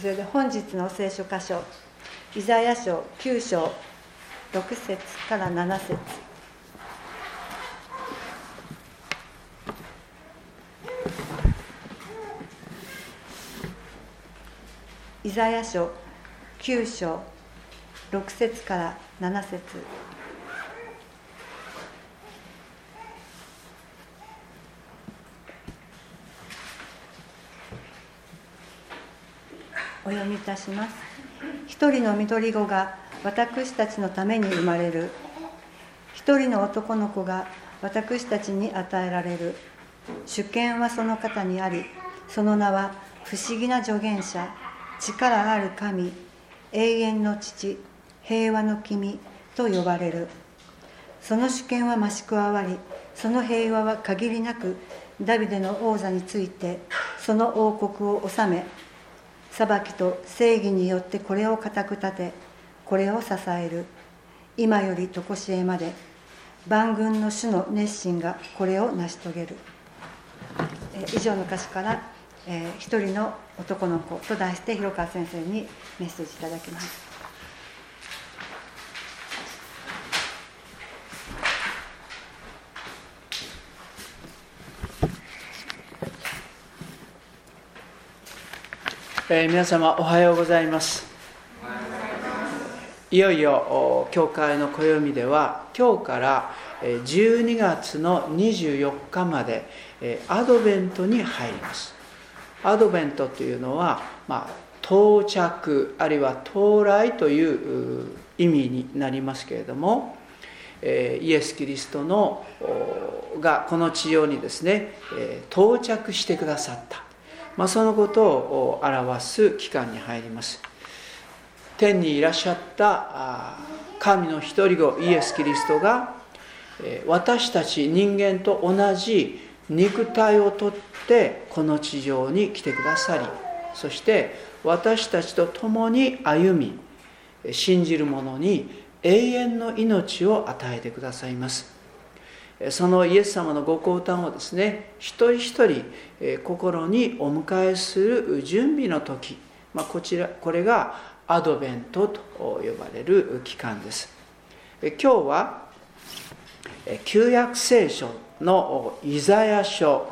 それで本日の聖書箇所、イザヤ書9章6節から7節。イザヤ書9章6節から7節。お読みいたします。一人の緑子が私たちのために生まれる。一人の男の子が私たちに与えられる。主権はその方にあり、その名は不思議な助言者、力ある神、永遠の父、平和の君と呼ばれる。その主権は増し加わり、その平和は限りなくダビデの王座についてその王国を治め、裁きと正義によってこれを固く立て、これを支える。今より常しえまで万軍の主の熱心がこれを成し遂げる。以上の歌詞から一人の男の子と題して広川先生にメッセージいただきます。 皆様おはようございます。いよいよ教会の暦では今日から12月の24日までアドベントに入ります。アドベントというのは、到着あるいは到来という意味になりますけれども、イエス・キリストのがこの地上にですね到着してくださった、そのことを表す期間に入ります。天にいらっしゃった神の一人子イエス・キリストが私たち人間と同じ肉体をとってこの地上に来てくださり、そして私たちと共に歩み、信じる者に永遠の命を与えてくださいます。そのイエス様のご降誕をですね、一人一人心にお迎えする準備の時、これがアドベントと呼ばれる期間です。今日は旧約聖書のイザヤ書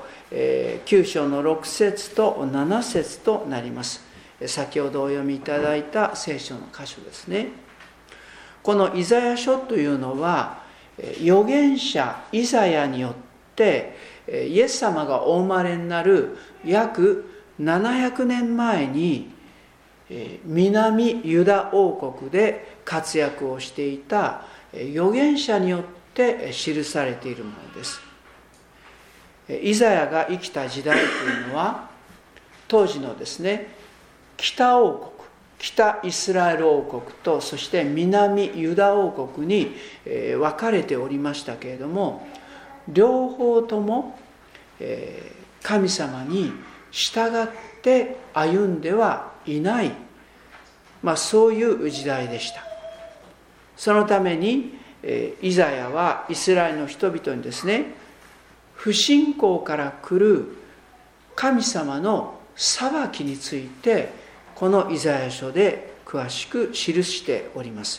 9章の6節と7節となります。先ほどお読みいただいた聖書の箇所ですね。このイザヤ書というのは預言者イザヤによってイエス様がお生まれになる約700年前に南ユダ王国で活躍をしていた預言者によって記されているものです。イザヤが生きた時代というのは当時のですね北王国、北イスラエル王国とそして南ユダ王国に分かれておりましたけれども、両方とも神様に従って歩んではいない、そういう時代でした。そのためにイザヤはイスラエルの人々にですね、不信仰から来る神様の裁きについてこのイザヤ書で詳しく記しております。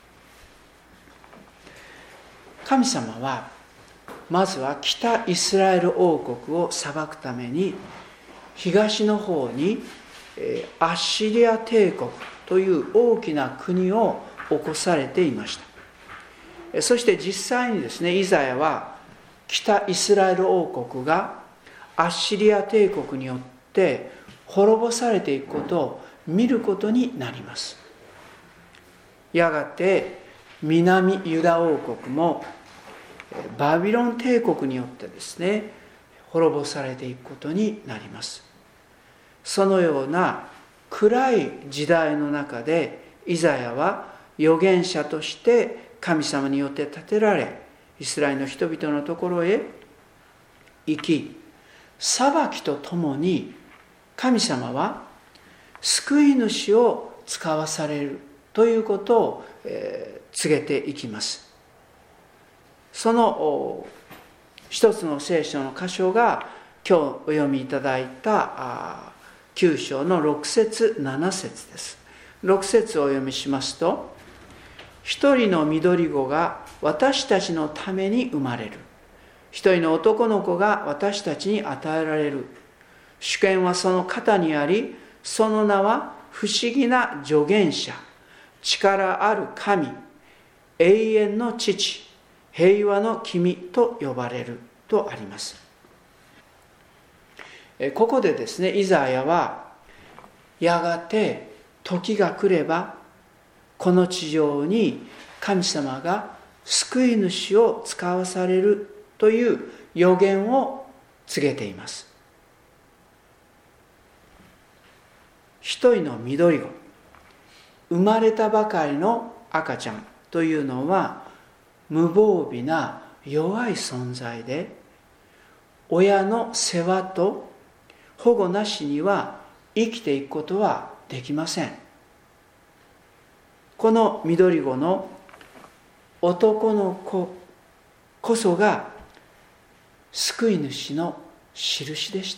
神様はまずは北イスラエル王国を裁くために東の方にアッシリア帝国という大きな国を起こされていました。そして実際にですね、イザヤは北イスラエル王国がアッシリア帝国によって滅ぼされていくことを見ることになります。やがて南ユダ王国もバビロン帝国によってですね滅ぼされていくことになります。そのような暗い時代の中でイザヤは預言者として神様によって立てられ、イスラエルの人々のところへ行き、裁きとともに神様は救い主を使わされるということを告げていきます。その一つの聖書の箇所が今日お読みいただいた 9章の6節7節です。6節をお読みしますと、一人の緑子が私たちのために生まれる。一人の男の子が私たちに与えられる。主権はその肩にあり、その名は不思議な助言者、力ある神、永遠の父、平和の君と呼ばれるとあります。ここでですね、イザヤはやがて時が来ればこの地上に神様が救い主を使わされるという予言を告げています。一人の緑子、生まれたばかりの赤ちゃんというのは無防備な弱い存在で、親の世話と保護なしには生きていくことはできません。この緑子の男の子こそが救い主の印でした。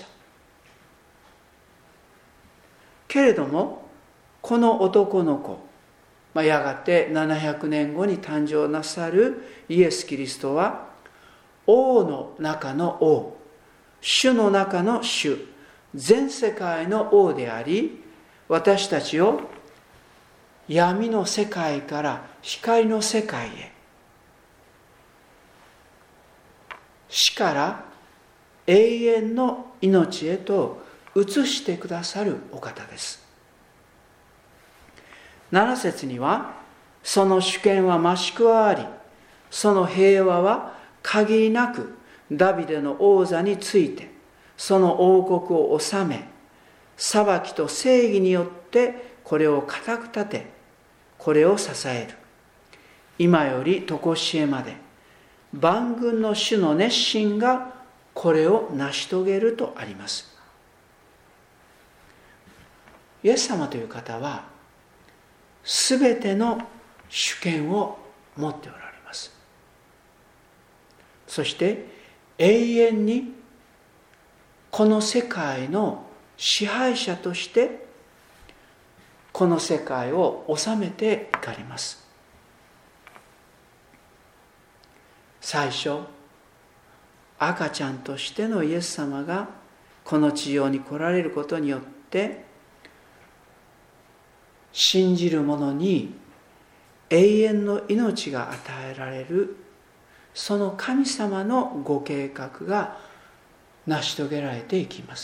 けれどもこの男の子、やがて700年後に誕生なさるイエス・キリストは王の中の王、主の中の主、全世界の王であり、私たちを闇の世界から光の世界へ、死から永遠の命へと移してくださるお方です。7節には、その主権は増し加わり、その平和は限りなくダビデの王座について、その王国を治め、裁きと正義によってこれを固く立て、これを支える。今より常しえまで、万軍の主の熱心がこれを成し遂げるとあります。イエス様という方は、すべての主権を持っておられます。そして永遠にこの世界の支配者としてこの世界を治めていかれます。最初、赤ちゃんとしてのイエス様がこの地上に来られることによって、信じる者に永遠の命が与えられる、その神様のご計画が成し遂げられていきます。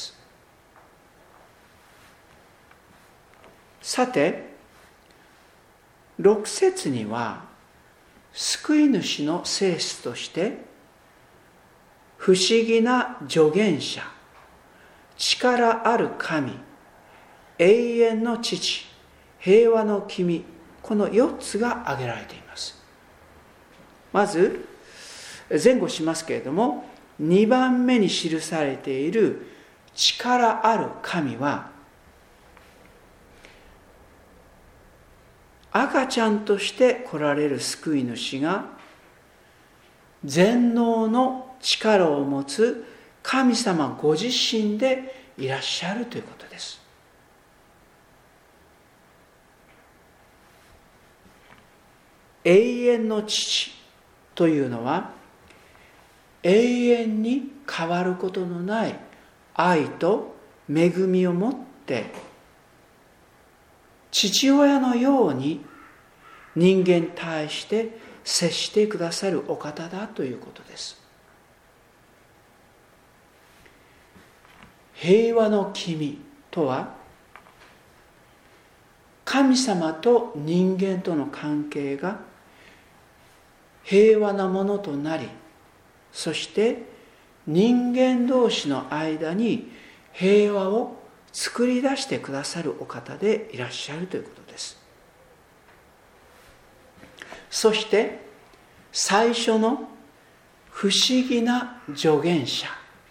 さて、6節には救い主の性質として不思議な助言者、力ある神、永遠の父、平和の君、この4つが挙げられています。まず前後しますけれども、2番目に記されている力ある神は、赤ちゃんとして来られる救い主が全能の力を持つ神様ご自身でいらっしゃるということです。永遠の父というのは、永遠に変わることのない愛と恵みを持って父親のように人間に対して接してくださるお方だということです。平和の君とは、神様と人間との関係が平和なものとなり、そして人間同士の間に平和を作り出してくださるお方でいらっしゃるということです。そして最初の不思議な助言者、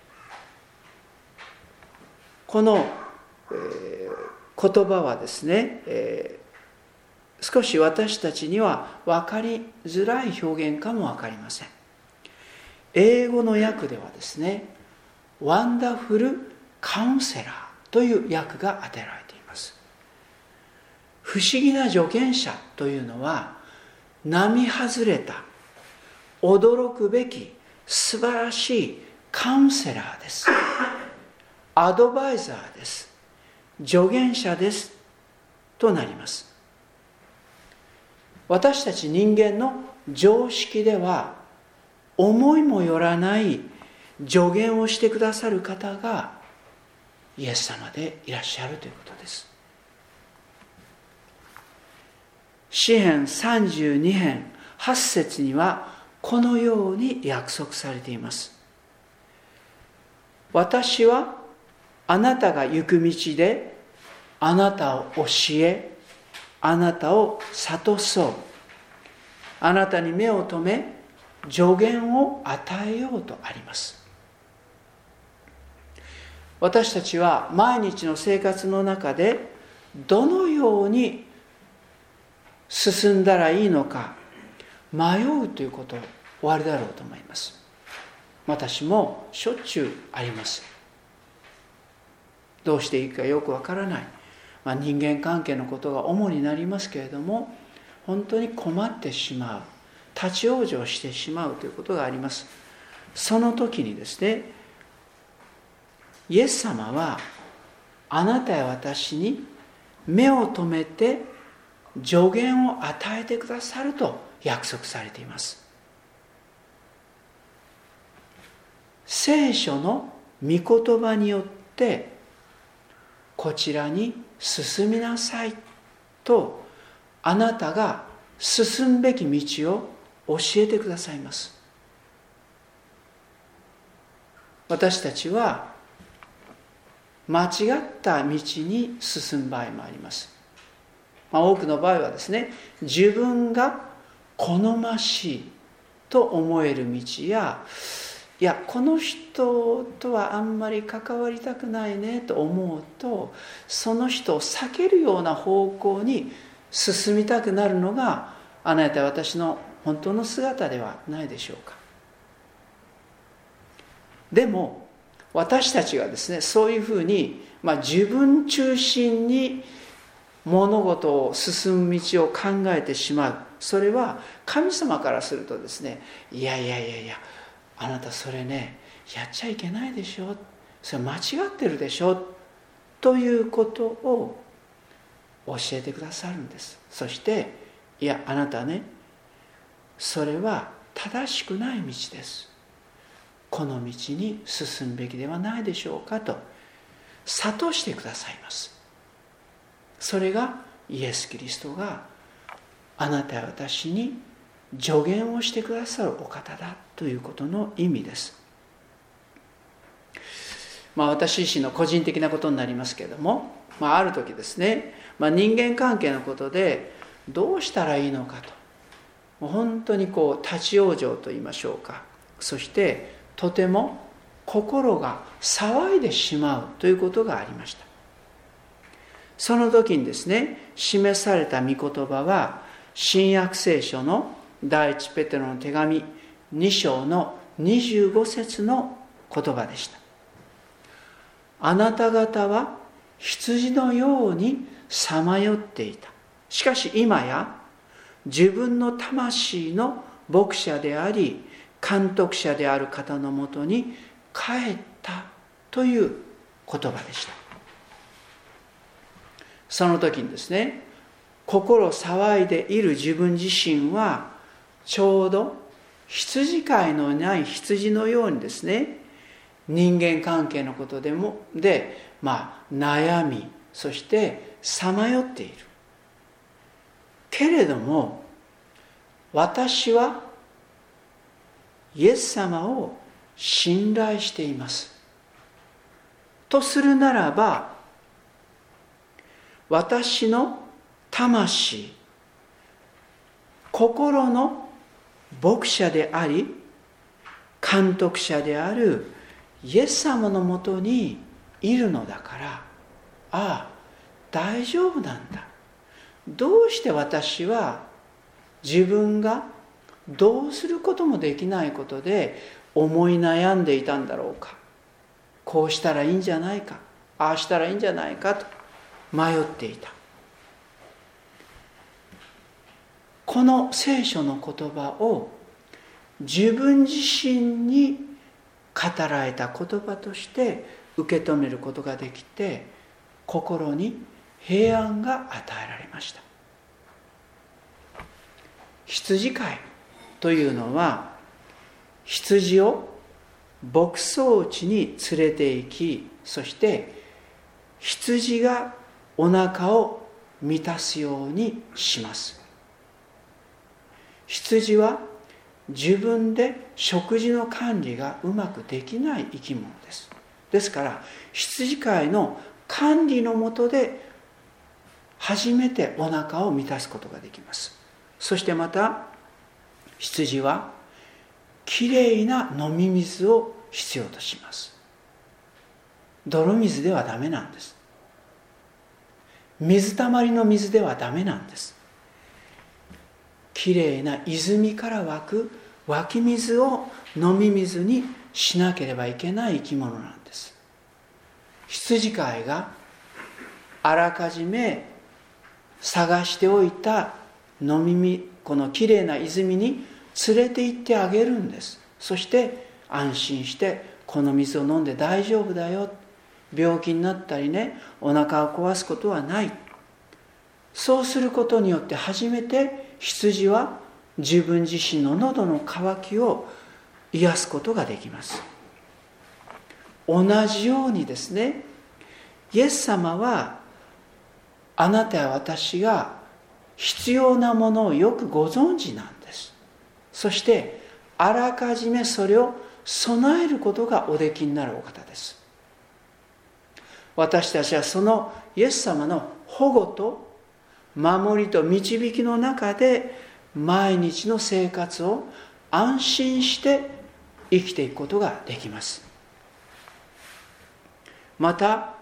この、言葉はですね、少し私たちには分かりづらい表現かも分かりません。英語の訳ではですね、ワンダフルカウンセラーという訳が与えられています。不思議な助言者というのは、並外れた驚くべき素晴らしいカウンセラーです。アドバイザーです。助言者ですとなります。私たち人間の常識では思いもよらない助言をしてくださる方がイエス様でいらっしゃるということです。詩編32編8節にはこのように約束されています。私はあなたが行く道であなたを教え、あなたを諭そう。あなたに目を留め、助言を与えようとあります。私たちは毎日の生活の中でどのように進んだらいいのか迷うということおありだろうと思います。私もしょっちゅうあります。どうしていいかよくわからない。人間関係のことが主になりますけれども、本当に困ってしまう、立ち往生してしまうということがあります。その時にですね、イエス様はあなたや私に目を留めて助言を与えてくださると約束されています。聖書の御言葉によってこちらに進みなさいとあなたが進むべき道を教えてくださいます。私たちは間違った道に進む場合もあります。多くの場合はですね、自分が好ましいと思える道や、いやこの人とはあんまり関わりたくないねと思うと、その人を避けるような方向に進みたくなるのがあなたや私の本当の姿ではないでしょうか。でも私たちがですね、そういうふうに、自分中心に物事を進む道を考えてしまう。それは神様からするとですね、いやあなたそれね、やっちゃいけないでしょ、それ間違ってるでしょということを教えてくださるんです。そしていやあなたね、それは正しくない道です、この道に進むべきではないでしょうかと諭してくださいます。それがイエス・キリストがあなたや私に助言をしてくださるお方だということの意味です。私自身の個人的なことになりますけれども、ある時ですね、人間関係のことでどうしたらいいのかと、本当に立ち往生と言いましょうか、そしてとても心が騒いでしまうということがありました。その時にですね、示された御言葉は新約聖書の第一ペテロの手紙2章の25節の言葉でした。あなた方は羊のようにさまよっていた。しかし今や自分の魂の牧者であり監督者である方のもとに帰ったという言葉でした。その時にですね、心騒いでいる自分自身はちょうど羊飼いのない羊のようにですね、人間関係のことで悩み、そしてさまよっている。けれども私はイエス様を信頼していますとするならば、私の魂、心の牧者であり監督者であるイエス様のもとにいるのだから、大丈夫なんだ。どうして私は自分がどうすることもできないことで思い悩んでいたんだろうか、こうしたらいいんじゃないかああしたらいいんじゃないかと迷っていた。この聖書の言葉を自分自身に語られた言葉として受け止めることができて、心に平安が与えられました。羊飼いというのは、羊を牧草地に連れて行き、そして羊がお腹を満たすようにします。羊は自分で食事の管理がうまくできない生き物です。ですから羊飼いの管理の下で初めてお腹を満たすことができます。そしてまた羊はきれいな飲み水を必要とします。泥水ではダメなんです。水たまりの水ではダメなんです。きれいな泉から湧く湧き水を飲み水にしなければいけない生き物なんです。羊飼いがあらかじめ探しておいたこのきれいな泉に連れて行ってあげるんです。そして安心してこの水を飲んで大丈夫だよ、病気になったりね、お腹を壊すことはない。そうすることによって初めて羊は自分自身の喉の渇きを癒すことができます。同じようにですね、イエス様はあなたや私が必要なものをよくご存知なんです。そしてあらかじめそれを備えることがおできになるお方です。私たちはそのイエス様の保護と守りと導きの中で毎日の生活を安心して生きていくことができます。また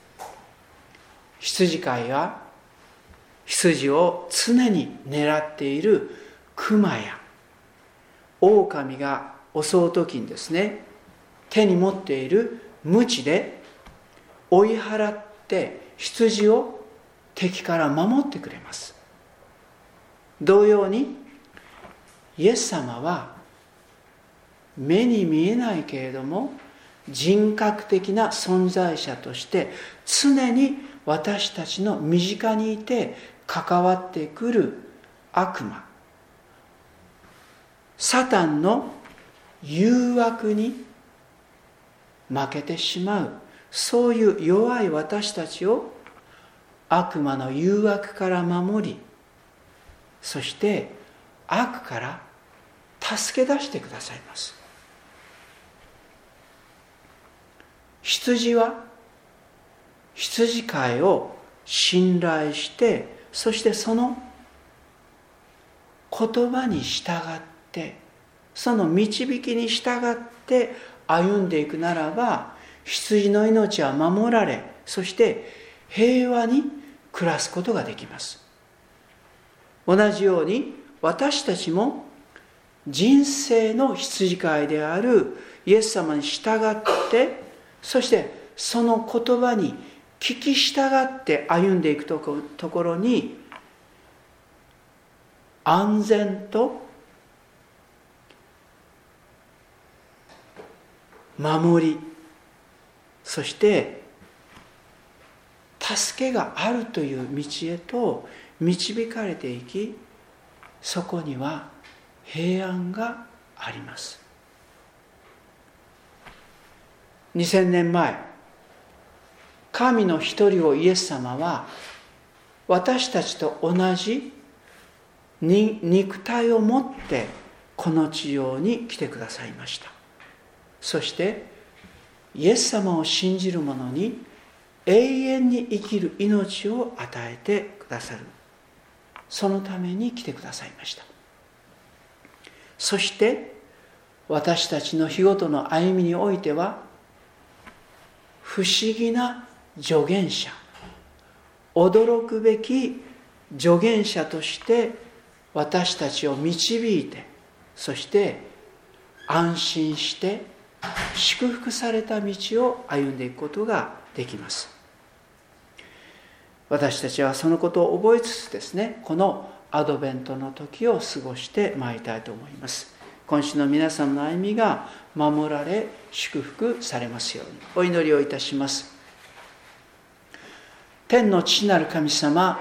羊飼いは羊を常に狙っている熊や狼が襲う時にですね、手に持っている鞭で追い払って羊を敵から守ってくれます。同様にイエス様は目に見えないけれども人格的な存在者として常に私たちの身近にいて関わってくる悪魔、サタンの誘惑に負けてしまう、そういう弱い私たちを悪魔の誘惑から守り、そして悪から助け出してくださいます。羊は羊飼いを信頼して、そしてその言葉に従って、その導きに従って歩んでいくならば、羊の命は守られ、そして平和に暮らすことができます。同じように私たちも人生の羊飼いであるイエス様に従って、そしてその言葉に聞き従って歩んでいくところに安全と守り、そして助けがあるという道へと導かれていき、そこには平安があります。2000年前、神の一人をイエス様は私たちと同じ肉体を持ってこの地上に来てくださいました。そしてイエス様を信じる者に永遠に生きる命を与えてくださる、そのために来てくださいました。そして私たちの日ごとの歩みにおいては、不思議な助言者、驚くべき助言者として私たちを導いて、そして安心して祝福された道を歩んでいくことができます。私たちはそのことを覚えつつですね、このアドベントの時を過ごしてまいりたいと思います。今週の皆さんの歩みが守られ祝福されますようにお祈りをいたします。天の父なる神様、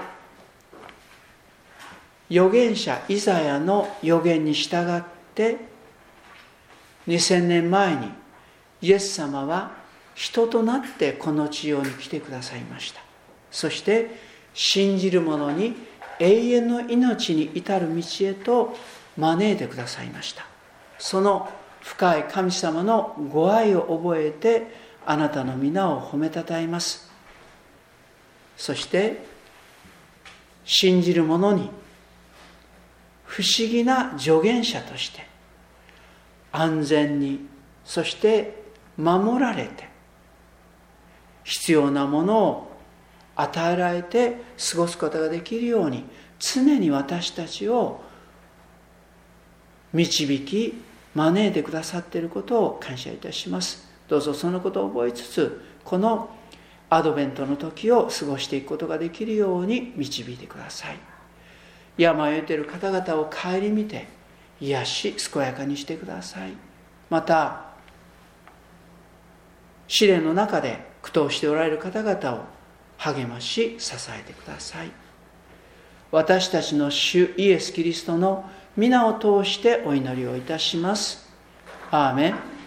預言者イザヤの預言に従って2000年前にイエス様は人となってこの地上に来てくださいました。そして信じる者に永遠の命に至る道へと招いてくださいました。その深い神様のご愛を覚えてあなたの皆を褒めたたえます。そして信じる者に不思議な助言者として安全に、そして守られて必要なものを与えられて過ごすことができるように常に私たちを導き招いてくださっていることを感謝いたします。どうぞそのことを覚えつつ、このアドベントの時を過ごしていくことができるように導いてください。病を得ている方々を顧みて癒し健やかにしてください。また試練の中で苦闘しておられる方々を励まし支えてください。私たちの主イエス・キリストの皆を通してお祈りをいたします。アーメン。